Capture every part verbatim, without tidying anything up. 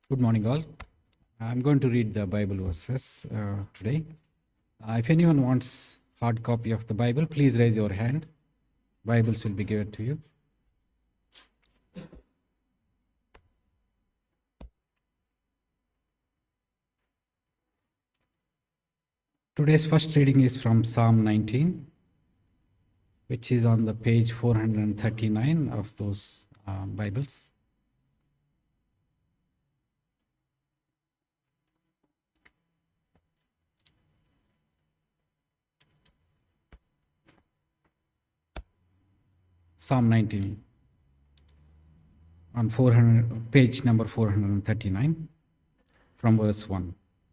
Good morning, all. I'm going to read the Bible verses uh, today. Uh, if anyone wants hard copy of the Bible, please raise your hand. Bibles will be given to you. Today's first reading is from Psalm nineteen, which is on the page four hundred thirty-nine of those uh, Bibles. Psalm nineteen on four hundred, page number four hundred thirty-nine, from verse one.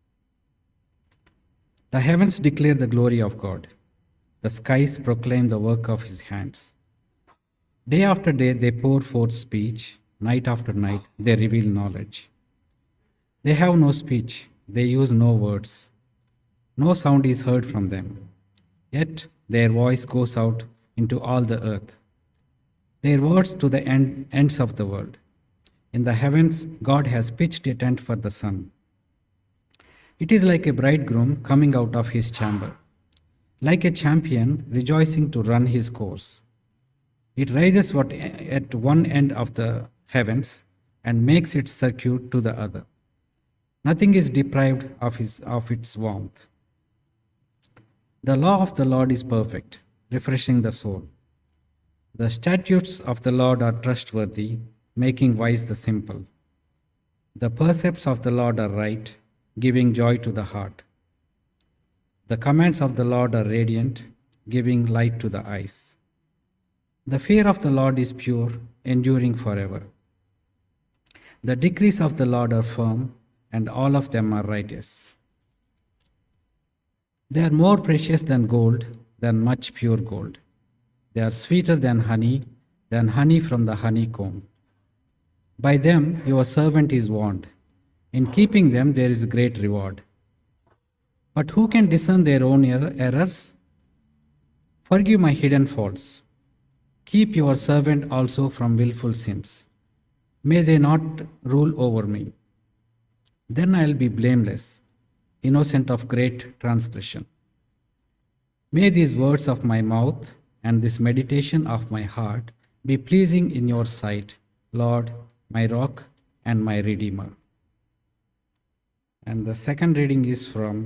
The heavens declare the glory of God. The skies proclaim the work of his hands. Day after day they pour forth speech. Night after night they reveal knowledge. They have no speech. They use no words. No sound is heard from them. Yet their voice goes out into all the earth. Their words to the end, ends of the world. In the heavens, God has pitched a tent for the sun. It is like a bridegroom coming out of his chamber, like a champion rejoicing to run his course. It rises what, at one end of the heavens and makes its circuit to the other. Nothing is deprived of, his, of its warmth. The law of the Lord is perfect, refreshing the soul. The statutes of the Lord are trustworthy, making wise the simple. The precepts of the Lord are right, giving joy to the heart. The commands of the Lord are radiant, giving light to the eyes. The fear of the Lord is pure, enduring forever. The decrees of the Lord are firm, and all of them are righteous. They are more precious than gold, than much pure gold. They are sweeter than honey, than honey from the honeycomb. By them your servant is warned. In keeping them there is great reward. But who can discern their own er- errors? Forgive my hidden faults. Keep your servant also from willful sins. May they not rule over me. Then I will be blameless, innocent of great transgression. May these words of my mouth and this meditation of my heart be pleasing in your sight, Lord, my rock and my redeemer. And the second reading is from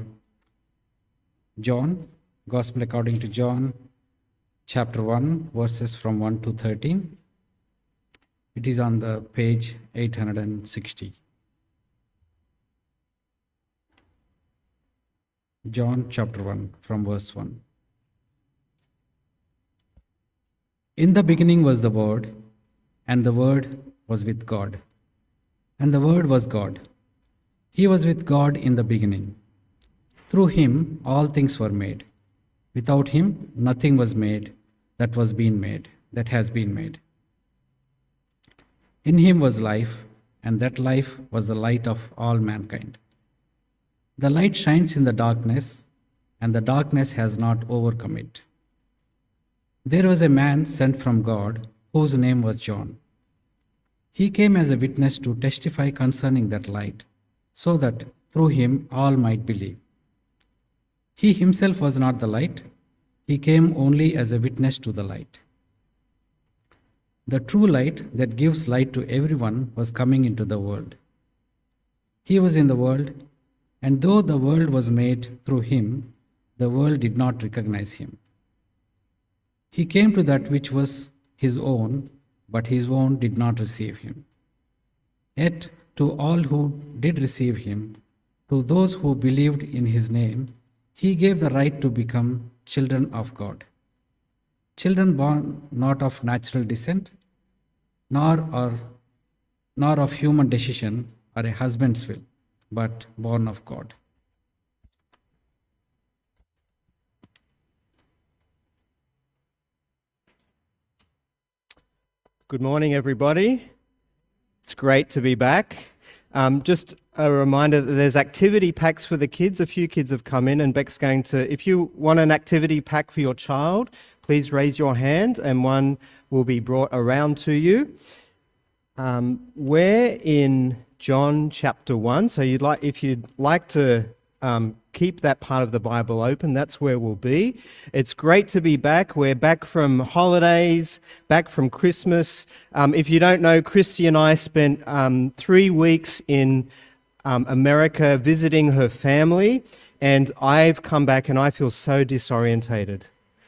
John, Gospel according to John, chapter one, verses from one to thirteen. It is on the page eight hundred sixty. John chapter one, from verse one. In the beginning was the Word, and the Word was with God, and the Word was God. He was with God in the beginning. Through him all things were made. Without him nothing was made that was been made, that has been made. In him was life, and that life was the light of all mankind. The light shines in the darkness, and the darkness has not overcome it. There was a man sent from God, whose name was John. He came as a witness to testify concerning that light, so that through him all might believe. He himself was not the light, he came only as a witness to the light. The true light that gives light to everyone was coming into the world. He was in the world, and though the world was made through him, the world did not recognize him. He came to that which was his own, but his own did not receive him. Yet to all who did receive him, to those who believed in his name, he gave the right to become children of God. Children born not of natural descent, nor, or, nor of human decision or a husband's will, but born of God. Good morning, everybody. It's great to be back. Um, just a reminder that there's activity packs for the kids. A few kids have come in, and Beck's going to, if you want an activity pack for your child, please raise your hand and one will be brought around to you. Um, we're in John chapter one. So you'd like, if you'd like to um, keep that part of the Bible open, that's where we'll be. It's great to be back. We're back from holidays, back from Christmas. Um, if you don't know, Christy and I spent um, three weeks in um, America visiting her family, and I've come back and I feel so disorientated.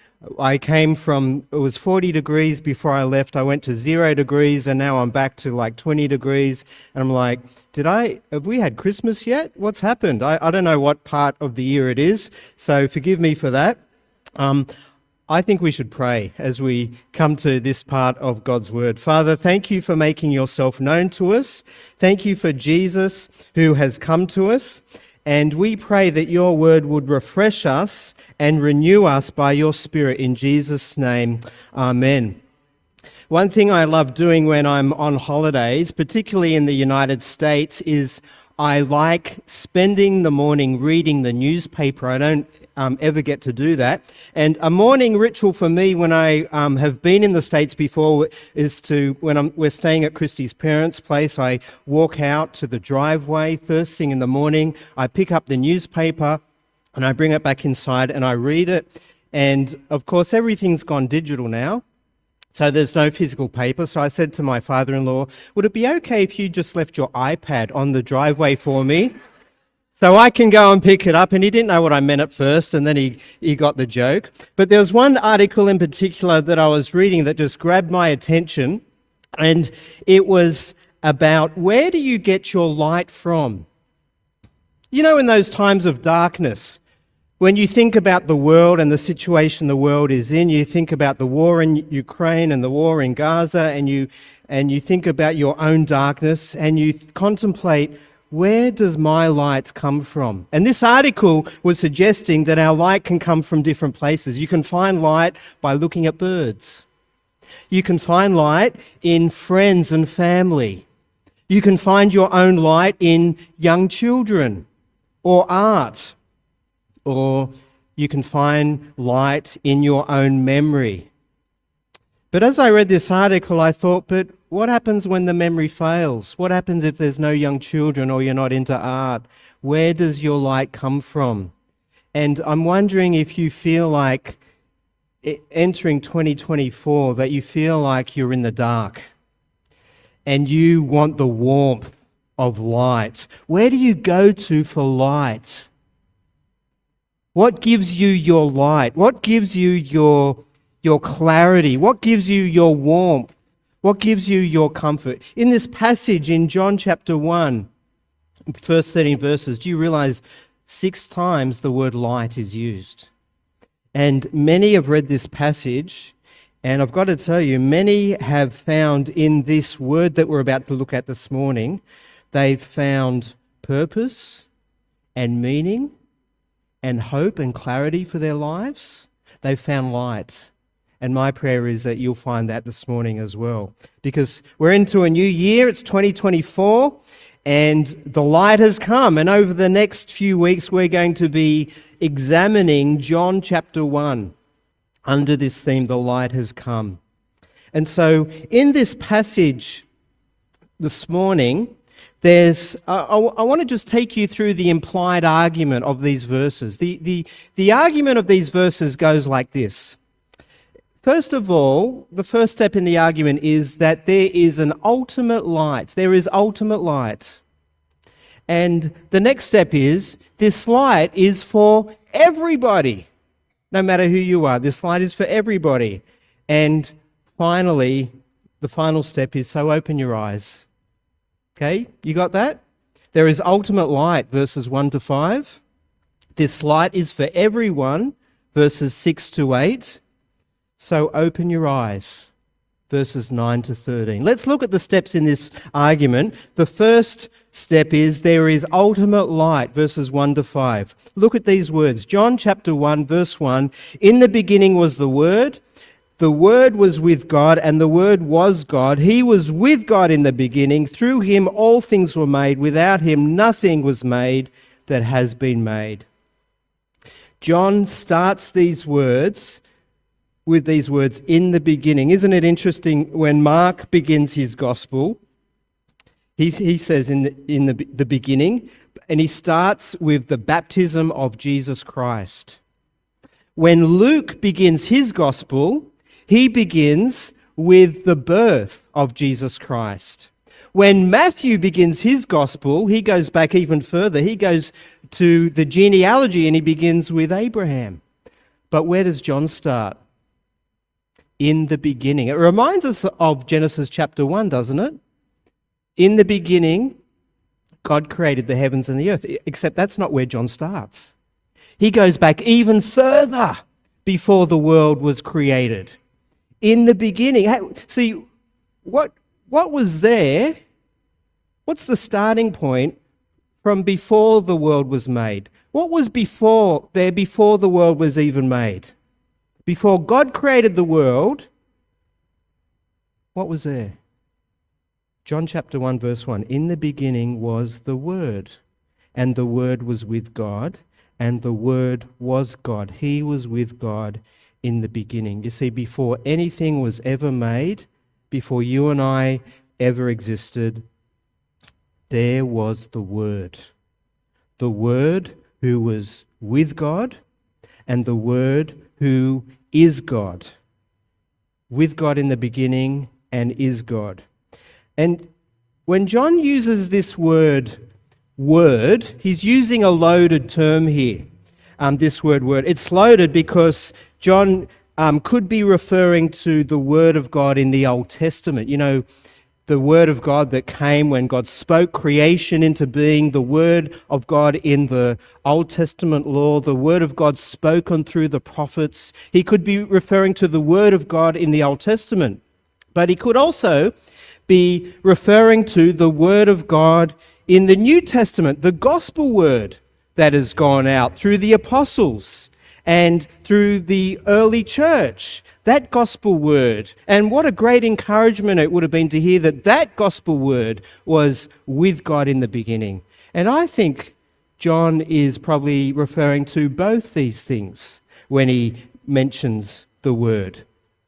I came from, it was forty degrees before I left. I went to zero degrees and now I'm back to like twenty degrees. And I'm like, did I, have we had Christmas yet? What's happened? I, I don't know what part of the year it is. So forgive me for that. Um, I think we should pray as we come to this part of God's Word. Father, thank you for making yourself known to us. Thank you for Jesus who has come to us. And we pray that your word would refresh us and renew us by your Spirit in Jesus' name. Amen. One thing I love doing when I'm on holidays, particularly in the United States, is I like spending the morning reading the newspaper. I don't um, ever get to do that. And a morning ritual for me when I um, have been in the States before is to, when I'm, we're staying at Christy's parents' place, I walk out to the driveway first thing in the morning. I pick up the newspaper and I bring it back inside and I read it. And of course, everything's gone digital now. So there's no physical paper. So I said to my father-in-law, would it be okay if you just left your iPad on the driveway for me so I can go and pick it up? And he didn't know what I meant at first, and then he, he got the joke. But there was one article in particular that I was reading that just grabbed my attention, and it was about where do you get your light from? You know, in those times of darkness, when you think about the world and the situation the world is in, you think about the war in Ukraine and the war in Gaza, and you and you think about your own darkness, and you contemplate, where does my light come from? And this article was suggesting that our light can come from different places. You can find light by looking at birds. You can find light in friends and family. You can find your own light in young children or art. Or you can find light in your own memory. But as I read this article, I thought, but what happens when the memory fails? What happens if there's no young children or you're not into art? Where does your light come from? And I'm wondering if you feel like entering twenty twenty-four, that you feel like you're in the dark and you want the warmth of light. Where do you go to for light? What gives you your light? What gives you your, your clarity? What gives you your warmth? What gives you your comfort? In this passage in John chapter one, first thirteen verses, do you realize six times the word light is used? And many have read this passage, and I've got to tell you, many have found in this word that we're about to look at this morning, they've found purpose and meaning and hope and clarity for their lives. They've found light. And my prayer is that you'll find that this morning as well. Because we're into a new year, it's twenty twenty-four, and the light has come. And over the next few weeks, we're going to be examining John chapter one under this theme, the light has come. And so in this passage this morning, There's, uh, I, I want to just take you through the implied argument of these verses. The, the, the argument of these verses goes like this. First of all, the first step in the argument is that there is an ultimate light. There is ultimate light. And the next step is, this light is for everybody. No matter who you are, this light is for everybody. And finally, the final step is, so open your eyes. Okay, you got that? There is ultimate light, verses one to five. This light is for everyone, verses six to eight. So open your eyes, verses nine to thirteen. Let's look at the steps in this argument. The first step is there is ultimate light, verses one to five. Look at these words. John chapter one, verse one. In the beginning was the Word. The Word was with God, and the Word was God. He was with God in the beginning. Through him all things were made. Without him nothing was made that has been made. John starts these words with these words, in the beginning. Isn't it interesting when Mark begins his gospel, He, he says in, the, in the, the beginning, and he starts with the baptism of Jesus Christ. When Luke begins his gospel, he begins with the birth of Jesus Christ. When Matthew begins his gospel, he goes back even further. He goes to the genealogy and he begins with Abraham. But where does John start? In the beginning. It reminds us of Genesis chapter one, doesn't it? In the beginning, God created the heavens and the earth, except that's not where John starts. He goes back even further before the world was created. In the beginning. See, what, what was there? What's the starting point from before the world was made? What was before there before the world was even made? Before God created the world, what was there? John chapter one, verse one. In the beginning was the Word, and the Word was with God, and the Word was God. He was with God in the beginning. You see, before anything was ever made, before you and I ever existed, there was the Word. The Word who was with God, and the Word who is God. With God in the beginning and is God. And when John uses this word, word, he's using a loaded term here. Um, this word, word. It's loaded because John um, could be referring to the Word of God in the Old Testament. You know, the Word of God that came when God spoke creation into being, the Word of God in the Old Testament law, the Word of God spoken through the prophets. He could be referring to the Word of God in the Old Testament, but he could also be referring to the Word of God in the New Testament, the gospel word that has gone out through the apostles and through the early church. That gospel word. And what a great encouragement it would have been to hear that that gospel word was with God in the beginning. And I think John is probably referring to both these things when he mentions the word.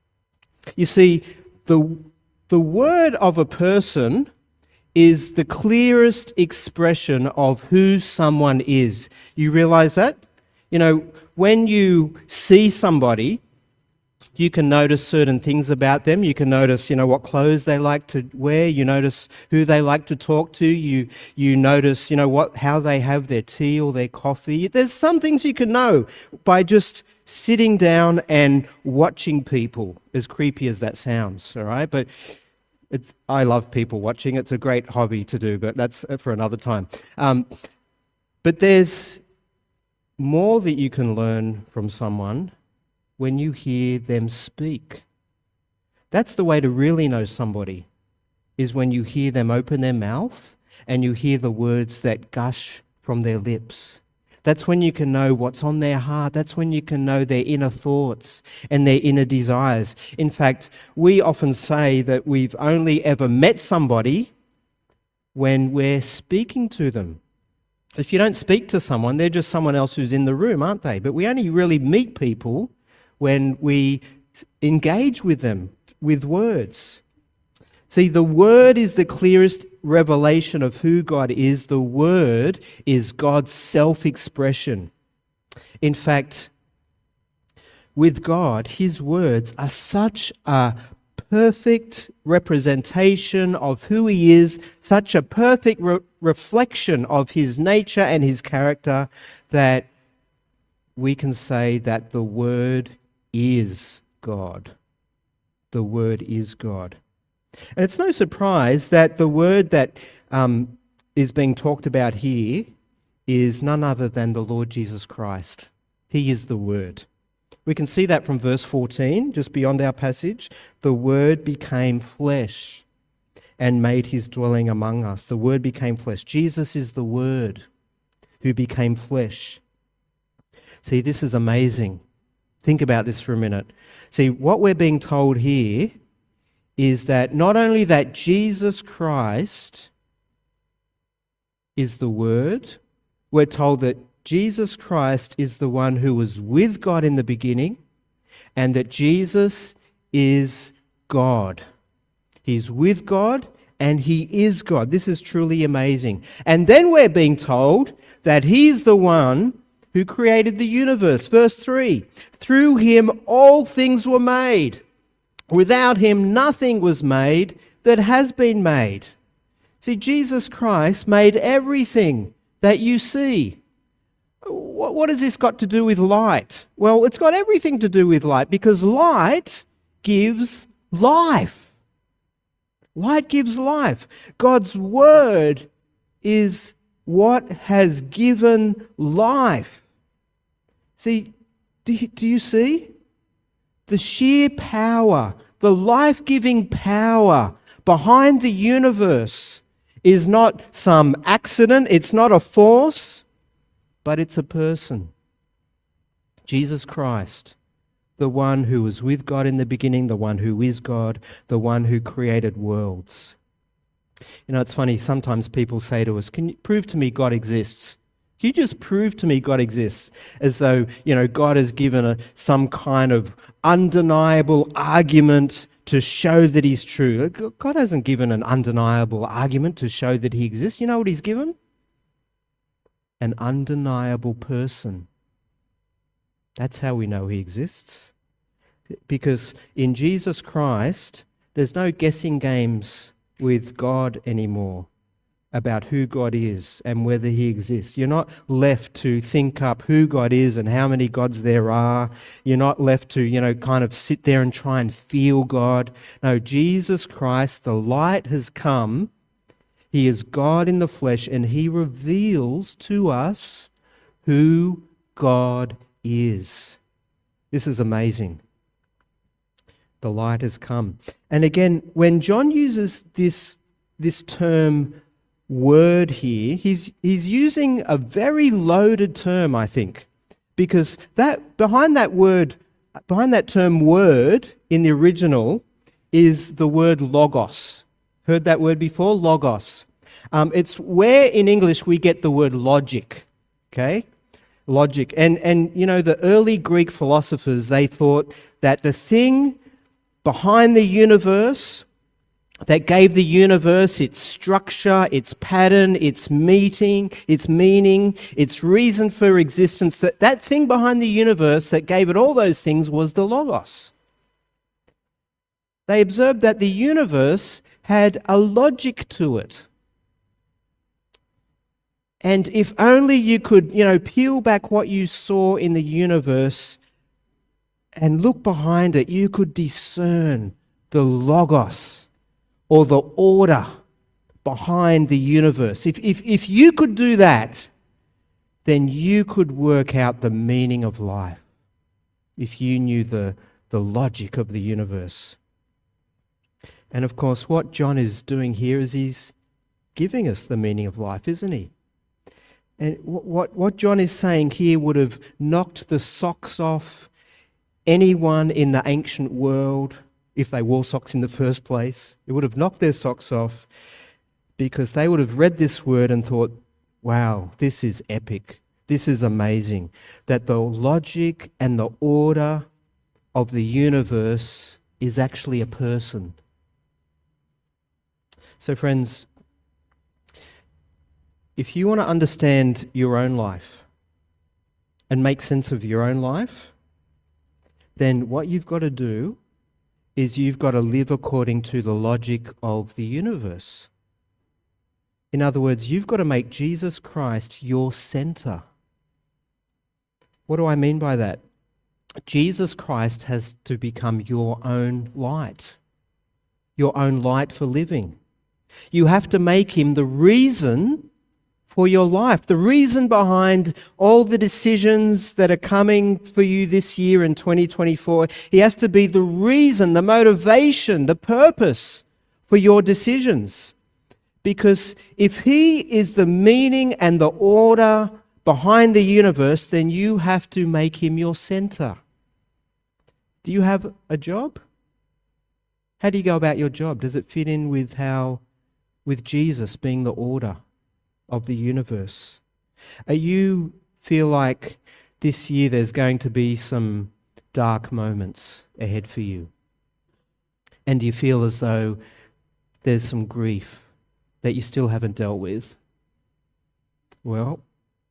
You see, the, the word of a person is the clearest expression of who someone is. You realize that? You know, when you see somebody, you can notice certain things about them. You can notice, you know, what clothes they like to wear. You notice who they like to talk to. You you notice, you know, what how they have their tea or their coffee. There's some things you can know by just sitting down and watching people, as creepy as that sounds, all right? But it's, I love people watching. It's a great hobby to do, but that's for another time. Um, but there's more that you can learn from someone when you hear them speak. That's the way to really know somebody, is when you hear them open their mouth and you hear the words that gush from their lips. That's when you can know what's on their heart. That's when you can know their inner thoughts and their inner desires. In fact, we often say that we've only ever met somebody when we're speaking to them. If you don't speak to someone, they're just someone else who's in the room, aren't they? But we only really meet people when we engage with them with words. See, the Word is the clearest revelation of who God is. The Word is God's self-expression. In fact, with God, His words are such a perfect representation of who He is, such a perfect re- reflection of His nature and His character, that we can say that the Word is God. The Word is God. And it's no surprise that the word that um, is being talked about here is none other than the Lord Jesus Christ. He is the Word. We can see that from verse fourteen, just beyond our passage. The Word became flesh and made His dwelling among us. The Word became flesh. Jesus is the Word who became flesh. See, this is amazing. Think about this for a minute. See, what we're being told here is that not only that Jesus Christ is the Word, we're told that Jesus Christ is the one who was with God in the beginning, and that Jesus is God. He's with God and he is God. This is truly amazing. And then we're being told that he's the one who created the universe. Verse three, through him all things were made. Without him nothing was made that has been made. See, Jesus Christ made everything that you see. What, what has this got to do with light? Well, it's got everything to do with light, because light gives life. Light gives life. God's word is what has given life. See, do you, do you see? The sheer power, the life-giving power behind the universe is not some accident, it's not a force, but it's a person. Jesus Christ, the one who was with God in the beginning, the one who is God, the one who created worlds. You know, it's funny, sometimes people say to us, can you prove to me God exists? Can you just prove to me God exists? As though, you know, God has given a, some kind of undeniable argument to show that he's true. God hasn't given an undeniable argument to show that he exists. You know what he's given? An undeniable person. That's how we know he exists. Because in Jesus Christ, there's no guessing games with God anymore about who God is and whether he exists. You're not left to think up who God is and how many gods there are. You're not left to, you know, kind of sit there and try and feel God. No, Jesus Christ, the light has come. He is God in the flesh, and he reveals to us who God is. This is amazing. The light has come. And again, when John uses this, this term word here, he's he's using a very loaded term, I think, because that behind that word, behind that term word in the original is the word logos. Heard that word before? Logos. Um, it's where in English we get the word logic. Okay, logic. And and you know, the early Greek philosophers, they thought that the thing behind the universe that gave the universe its structure, its pattern, its meaning, its meaning, its reason for existence, that, that thing behind the universe that gave it all those things was the Logos. They observed that the universe had a logic to it. And if only you could, you know, peel back what you saw in the universe and look behind it, you could discern the Logos, or the order behind the universe. If, if, if you could do that, then you could work out the meaning of life, if you knew the, the logic of the universe. And of course, what John is doing here is he's giving us the meaning of life, isn't he? And what, what John is saying here would have knocked the socks off anyone in the ancient world, if they wore socks in the first place. It would have knocked their socks off, because they would have read this word and thought, wow, this is epic. This is amazing. That the logic and the order of the universe is actually a person. So friends, if you want to understand your own life and make sense of your own life, then what you've got to do is you've got to live according to the logic of the universe. In other words, you've got to make Jesus Christ your center. What do I mean by that? Jesus Christ has to become your own light, your own light for living. You have to make him the reason for your life, the reason behind all the decisions that are coming for you this year in twenty twenty-four. He has to be the reason, the motivation, the purpose for your decisions. Because if he is the meaning and the order behind the universe, then you have to make him your center. Do you have a job? How do you go about your job? Does it fit in with how, with Jesus being the order of the universe? Are you feel like this year there's going to be some dark moments ahead for you? And do you feel as though there's some grief that you still haven't dealt with. Well,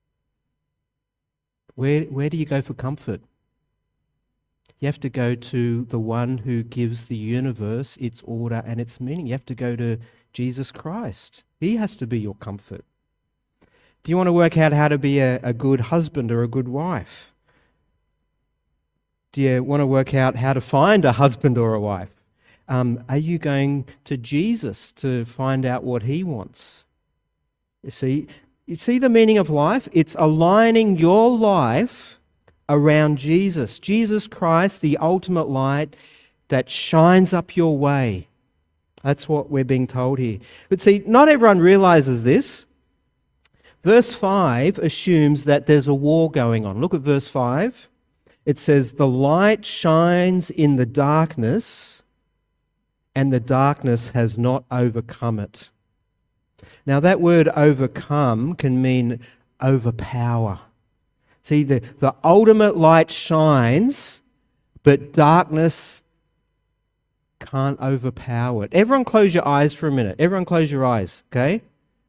where, where do you go for comfort? You have to go to the one who gives the universe its order and its meaning. You have to go to Jesus Christ. He has to be your comfort. Do you want to work out how to be a, a good husband or a good wife? Do you want to work out how to find a husband or a wife? Um, are you going to Jesus to find out what he wants? You see, you see the meaning of life? It's aligning your life around Jesus. Jesus Christ, the ultimate light that shines up your way. That's what we're being told here. But see, not everyone realizes this. Verse five assumes that there's a war going on. Look at verse five. It says, the light shines in the darkness, and the darkness has not overcome it. Now that word overcome can mean overpower. See, the, the ultimate light shines, but darkness can't overpower it. Everyone close your eyes for a minute. Everyone close your eyes, okay?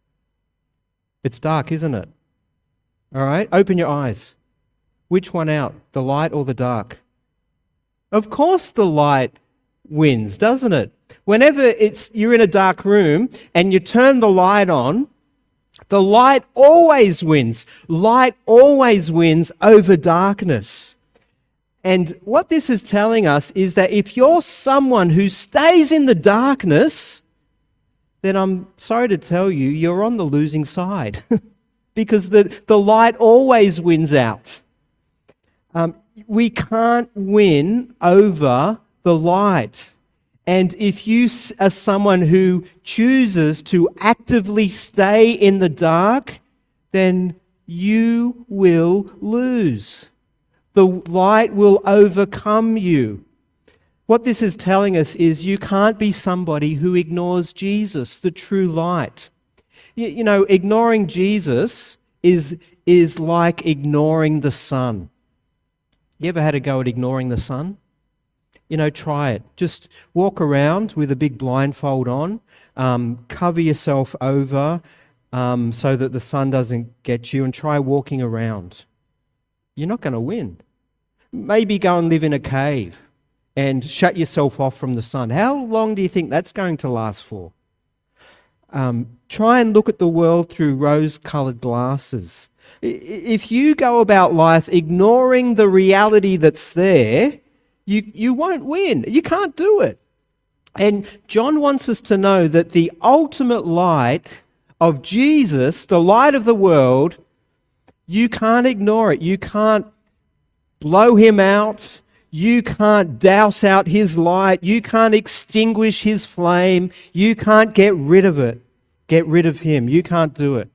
It's dark, isn't it? All right, open your eyes. Which one out, the light or the dark? Of course the light wins, doesn't it? Whenever it's you're in a dark room and you turn the light on, the light always wins. Light always wins over darkness. And what this is telling us is that if you're someone who stays in the darkness, then I'm sorry to tell you, you're on the losing side because the, the light always wins out. Um, we can't win over the light. And if you are someone who chooses to actively stay in the dark, then you will lose. The light will overcome you. What this is telling us is you can't be somebody who ignores Jesus, the true light. You, you know, ignoring Jesus is, is like ignoring the sun. You ever had a go at ignoring the sun? You know, try it. Just walk around with a big blindfold on, um, cover yourself over um, so that the sun doesn't get you, and try walking around. You're not going to win. Maybe go and live in a cave and shut yourself off from the sun. How long do you think that's going to last for? Um, try and look at the world through rose-coloured glasses. If you go about life ignoring the reality that's there, you, you won't win. You can't do it. And John wants us to know that the ultimate light of Jesus, the light of the world, you can't ignore it. You can't blow him out. You can't douse out his light. You can't extinguish his flame. You can't get rid of it. Get rid of him. You can't do it.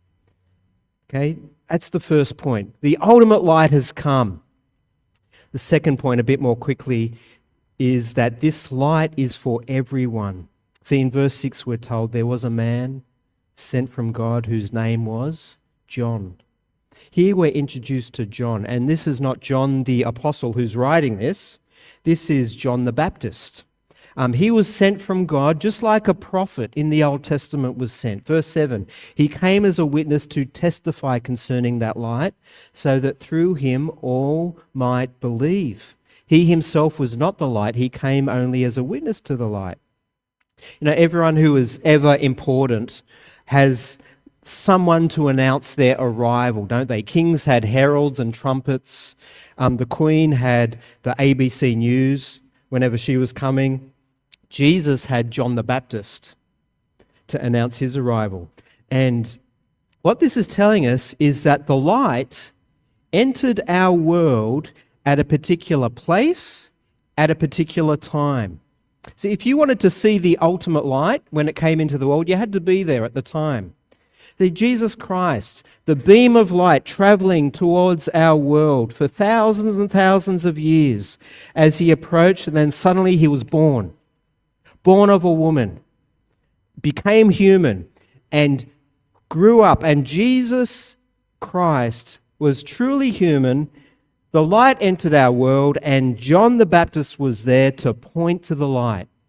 Okay, that's the first point. The ultimate light has come. The second point, a bit more quickly, is that this light is for everyone. See, in verse six we're told there was a man sent from God whose name was John. Here we're introduced to John, and this is not John the Apostle who's writing this. This is John the Baptist. Um, he was sent from God just like a prophet in the Old Testament was sent. Verse seven, he came as a witness to testify concerning that light, so that through him all might believe. He himself was not the light, he came only as a witness to the light. You know, everyone who is ever important has someone to announce their arrival, don't they? Kings had heralds and trumpets. Um, the Queen had the A B C News whenever she was coming. Jesus had John the Baptist to announce his arrival. And what this is telling us is that the light entered our world at a particular place, at a particular time. See, if you wanted to see the ultimate light when it came into the world, you had to be there at the time. The Jesus Christ, the beam of light traveling towards our world for thousands and thousands of years, as he approached, and then suddenly he was born. Born of a woman, became human, and grew up. And Jesus Christ was truly human. The light entered our world, and John the Baptist was there to point to the light.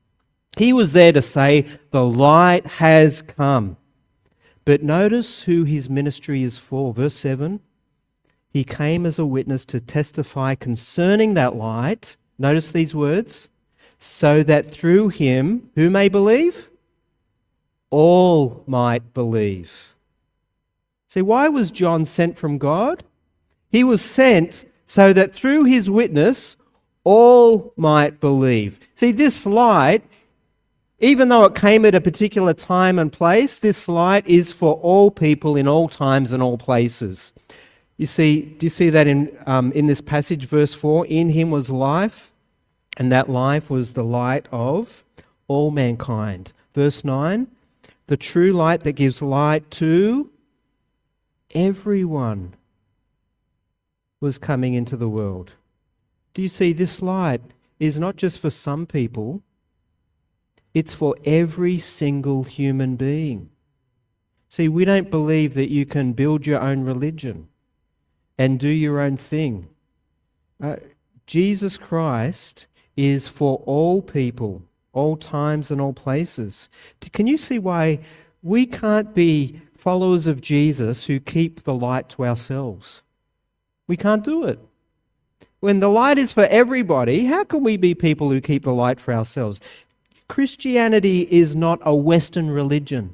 He was there to say, the light has come. But notice who his ministry is for. Verse seven, he came as a witness to testify concerning that light. Notice these words, so that through him, who may believe? All might believe. See, why was John sent from God? He was sent so that through his witness, all might believe. See, this light, even though it came at a particular time and place, this light is for all people in all times and all places. You see, do you see that in, um, in this passage, verse four? In him was life, and that life was the light of all mankind. Verse nine, the true light that gives light to everyone was coming into the world. Do you see, this light is not just for some people, it's for every single human being. See, we don't believe that you can build your own religion and do your own thing. Uh, Jesus Christ is for all people, all times and all places. Can you see why we can't be followers of Jesus who keep the light to ourselves? We can't do it. When the light is for everybody, how can we be people who keep the light for ourselves? Christianity is not a Western religion.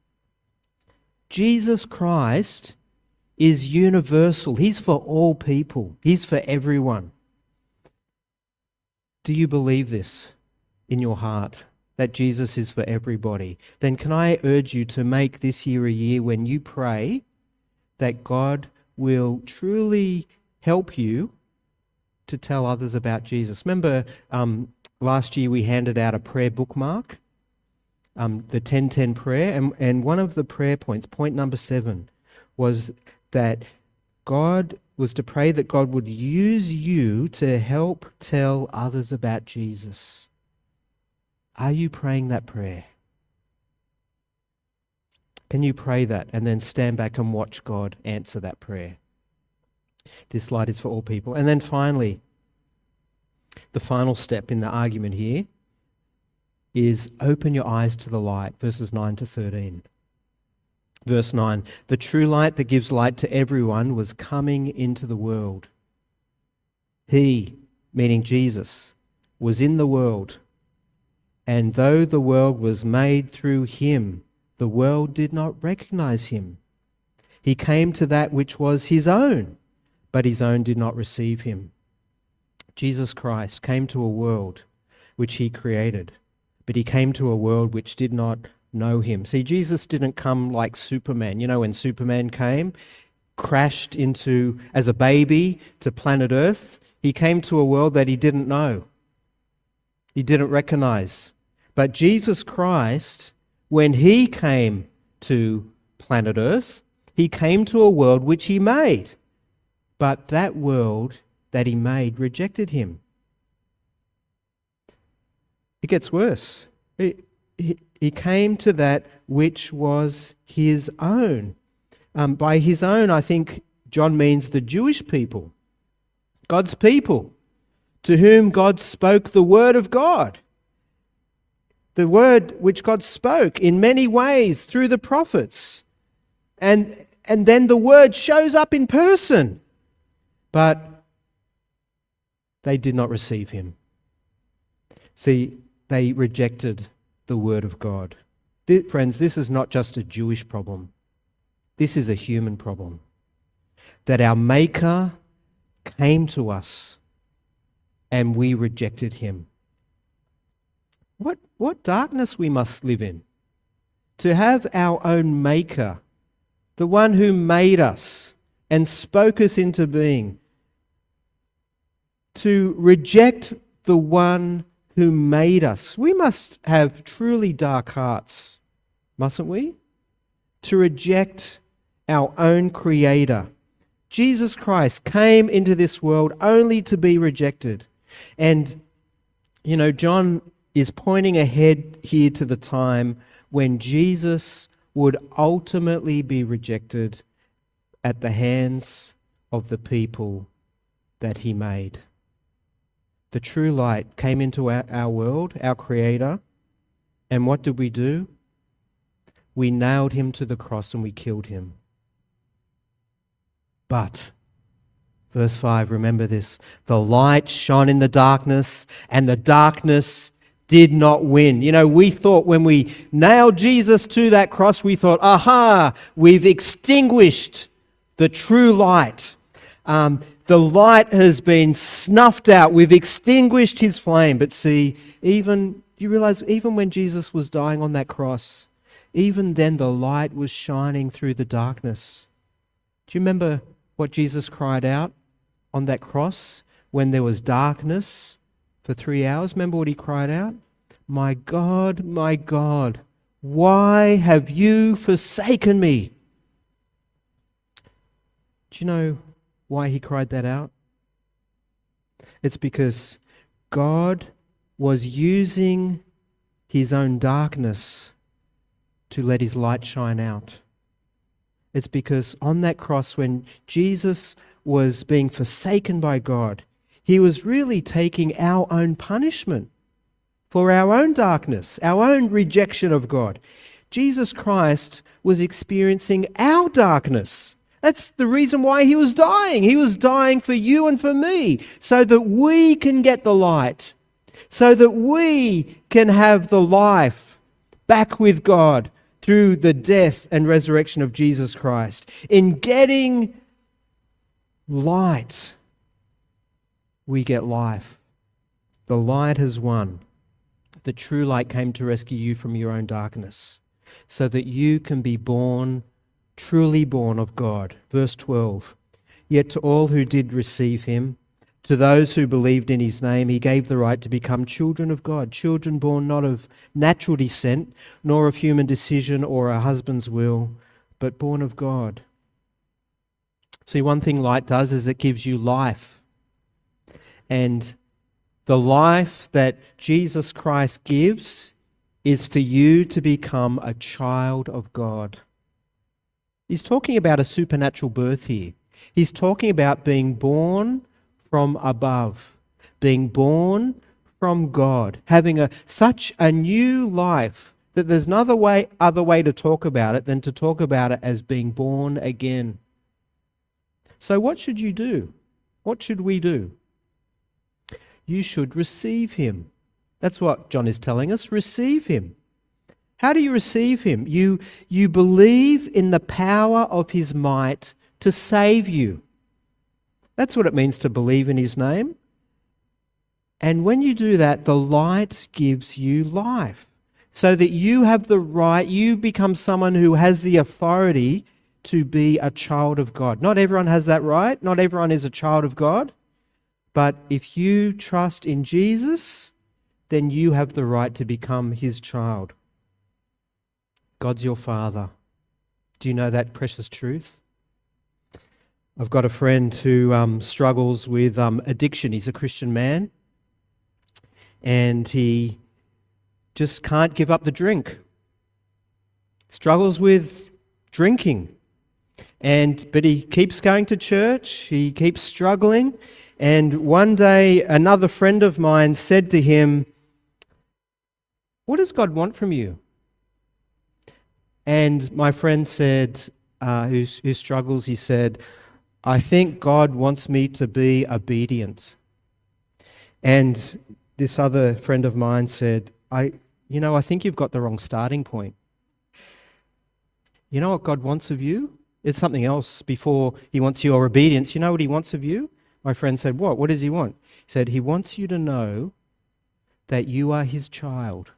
Jesus Christ is universal. He's for all people. He's for everyone. Do you believe this in your heart, that Jesus is for everybody? Then can I urge you to make this year a year when you pray that God will truly help you to tell others about Jesus. Remember, um, last year we handed out a prayer bookmark, um, the ten ten prayer, and, and one of the prayer points, point number seven, was that God was to pray that God would use you to help tell others about Jesus. Are you praying that prayer? Can you pray that and then stand back and watch God answer that prayer? This light is for all people. And then finally, the final step in the argument here is open your eyes to the light, verses nine to thirteen. Verse nine, the true light that gives light to everyone was coming into the world. He, meaning Jesus, was in the world, and though the world was made through him, the world did not recognize him. He came to that which was his own, but his own did not receive him. Jesus Christ came to a world which he created, but he came to a world which did not know him. See, Jesus didn't come like Superman. You know, when Superman came, crashed into, as a baby, to planet Earth, he came to a world that he didn't know. He didn't recognize. But Jesus Christ, when he came to planet Earth, he came to a world which he made. But that world that he made rejected him. It gets worse. He, he, he came to that which was his own. Um, by his own, I think John means the Jewish people, God's people, to whom God spoke the word of God. The word which God spoke in many ways through the prophets. And, and then the word shows up in person. But they did not receive him. See, they rejected the word of God. Th- friends, this is not just a Jewish problem. This is a human problem. That our Maker came to us and we rejected him. What, what darkness we must live in. To have our own Maker, the one who made us and spoke us into being, to reject the one who made us. We must have truly dark hearts, mustn't we? To reject our own Creator. Jesus Christ came into this world only to be rejected. And, you know, John is pointing ahead here to the time when Jesus would ultimately be rejected at the hands of the people that he made. The true light came into our, our world, our Creator, And what did we do? We nailed him to the cross and we killed him. But, verse five, remember this, the light shone in the darkness and the darkness did not win. You know, we thought when we nailed Jesus to that cross, we thought, aha, we've extinguished the true light. Um, the light has been snuffed out. We've extinguished his flame. But see, even, you realize, even when Jesus was dying on that cross, even then the light was shining through the darkness. Do you remember what Jesus cried out on that cross when there was darkness for three hours? Remember what he cried out? My God, my God, why have you forsaken me? Do you know why he cried that out? It's because God was using his own darkness to let his light shine out. It's because on that cross, when Jesus was being forsaken by God, he was really taking our own punishment for our own darkness, our own rejection of God. Jesus Christ was experiencing our darkness. That's the reason why he was dying. He was dying for you and for me, so that we can get the light, so that we can have the life back with God through the death and resurrection of Jesus Christ. In getting light, we get life. The light has won. The true light came to rescue you from your own darkness, so that you can be born, truly born of God. Verse twelve, yet to all who did receive him, to those who believed in his name, he gave the right to become children of God, children born not of natural descent, nor of human decision or a husband's will, but born of God. See, one thing light does is it gives you life. And the life that Jesus Christ gives is for you to become a child of God. He's talking about a supernatural birth here. He's talking about being born from above, being born from God, having a such a new life that there's no other way, other way to talk about it than to talk about it as being born again. So what should you do? What should we do? You should receive him. That's what John is telling us. Receive him. How do you receive him? You, you believe in the power of his might to save you. That's what it means to believe in his name. And when you do that, the light gives you life, so that you have the right, you become someone who has the authority to be a child of God. Not everyone has that right. Not everyone is a child of God. But if you trust in Jesus, then you have the right to become his child. God's your Father. Do you know that precious truth? I've got a friend who um, struggles with um, addiction. He's a Christian man, and he just can't give up the drink. Struggles with drinking, and but he keeps going to church. He keeps struggling. And one day, another friend of mine said to him, "What does God want from you?" And my friend said, uh, who, who struggles, he said, "I think God wants me to be obedient." And this other friend of mine said, "I, you know, I think you've got the wrong starting point. You know what God wants of you? It's something else before he wants your obedience. You know what he wants of you?" My friend said, "What? What does he want?" He said, "He wants you to know that you are his child.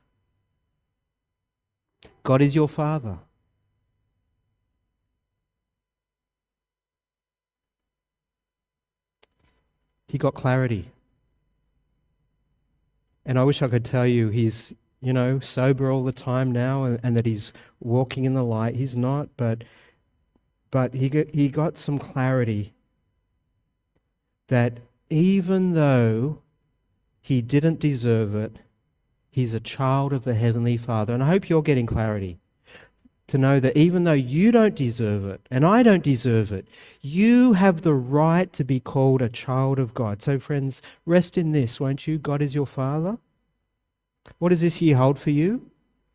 God is your Father." He got clarity. And I wish I could tell you he's, you know, sober all the time now and, and that he's walking in the light. He's not, but but he got, he got some clarity that even though he didn't deserve it, he's a child of the Heavenly Father. And I hope you're getting clarity to know that even though you don't deserve it, and I don't deserve it, you have the right to be called a child of God. So friends, rest in this, won't you? God is your Father. What does this year hold for you?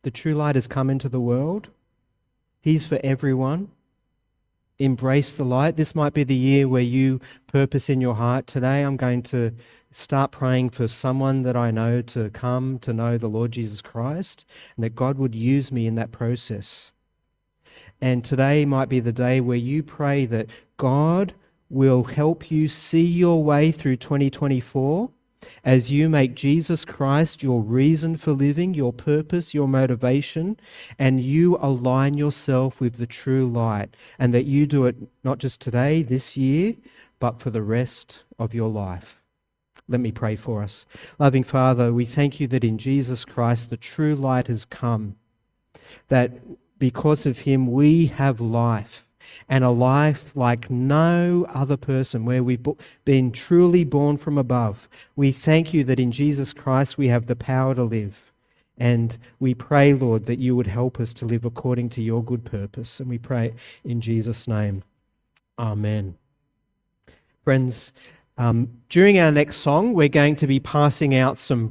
The true light has come into the world. He's for everyone. Embrace the light. This might be the year where you purpose in your heart, today I'm going to start praying for someone that I know to come to know the Lord Jesus Christ, and that God would use me in that process. And today might be the day where you pray that God will help you see your way through twenty twenty-four as you make Jesus Christ your reason for living, your purpose, your motivation, and you align yourself with the true light, and that you do it not just today, this year, but for the rest of your life. Let me pray for us. Loving Father, we thank you that in Jesus Christ the true light has come, that because of him we have life, and a life like no other person, where we've been truly born from above. We thank you that in Jesus Christ we have the power to live. And we pray, Lord, that you would help us to live according to your good purpose. And we pray in Jesus' name. Amen. Friends, um, during our next song, we're going to be passing out some